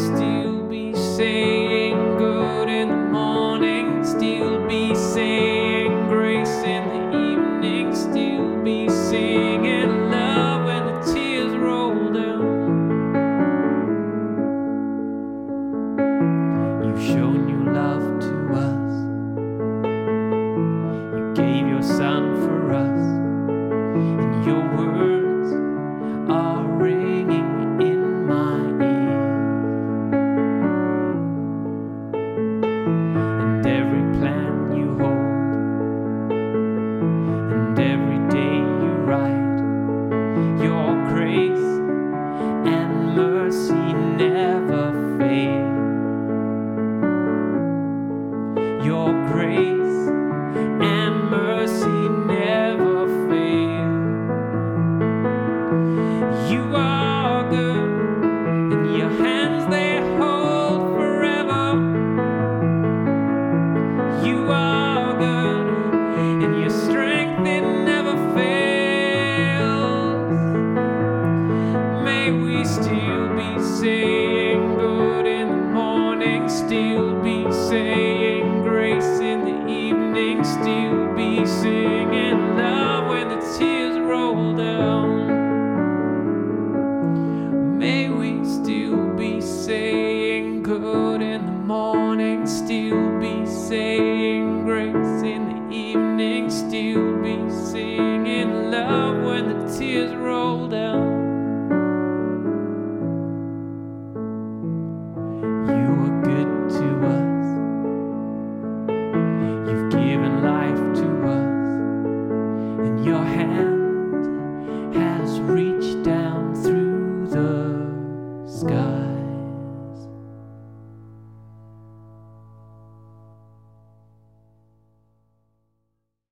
still be saying good in the morning, still be saying grace in the evening, still be singing love when the tears roll down. You've shown your love to us. You gave your son for us, and your words are ringing in my ears. And every plan you hold, and every day you write, your grace and mercy never fail. Your grace and mercy never fail. You are good, and your hands they hold forever. You are good, and your strength it never fails. May we still be saying good in the morning, still be saying grace in the evening, still be singing love when the tears roll down. May we still be saying good